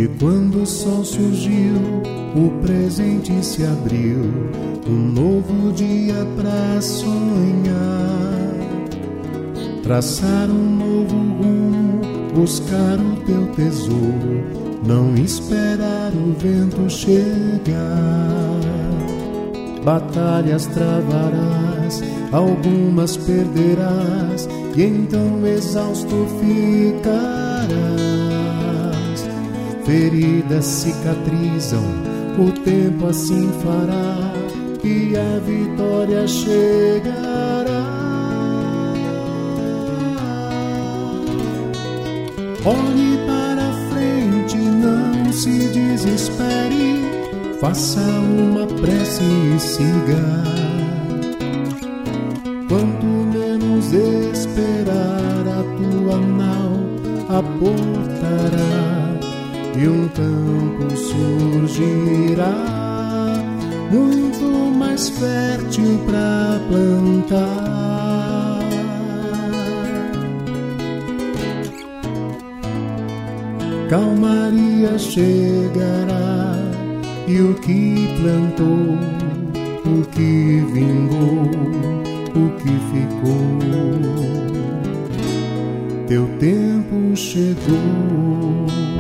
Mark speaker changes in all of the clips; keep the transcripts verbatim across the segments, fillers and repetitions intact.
Speaker 1: E quando o sol surgiu, o presente se abriu, um novo dia pra sonhar, traçar um novo rumo, buscar o teu tesouro, não esperar o vento chegar. Batalhas travarás, algumas perderás, e então exausto ficarás. Feridas cicatrizam, o tempo assim fará, e a vitória chegará. Olhe para frente, não se desespere, faça uma prece e siga. Quanto menos esperar, a tua nau aportará, e um campo surgirá, muito mais fértil para plantar. Calmaria chegará, e o que plantou, o que vingou, o que ficou, teu tempo chegou.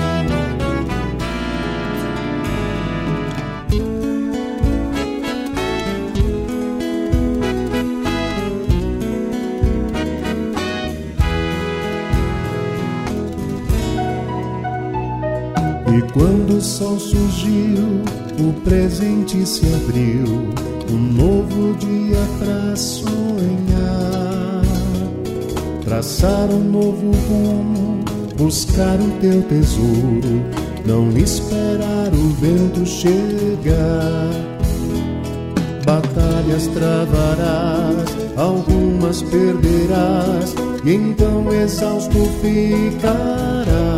Speaker 1: E quando o sol surgiu, o presente se abriu, um novo dia pra sonhar, traçar um novo rumo, buscar o teu tesouro, não esperar o vento chegar. Batalhas travarás, algumas perderás, e então exausto ficarás.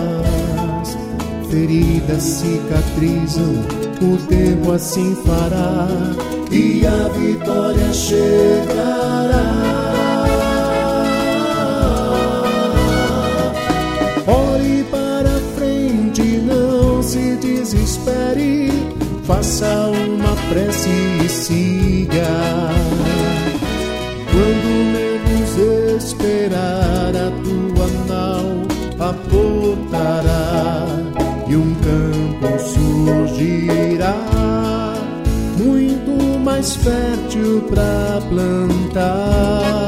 Speaker 1: Feridas cicatrizam, o tempo assim fará, e a vitória chegará. Olhe para frente, não se desespere, faça uma prece e siga. Quando menos esperar, a tua nau aportará, e um campo surgirá, muito mais fértil pra plantar.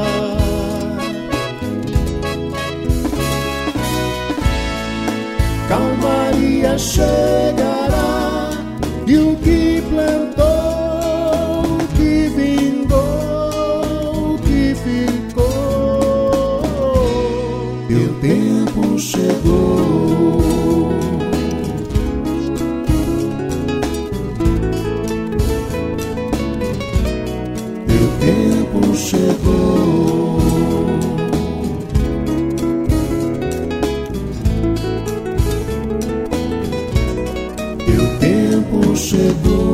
Speaker 1: Calmaria chegará, e o que plantou, o que vingou, o que ficou, teu tempo chegou. Teu tempo chegou. Teu tempo chegou.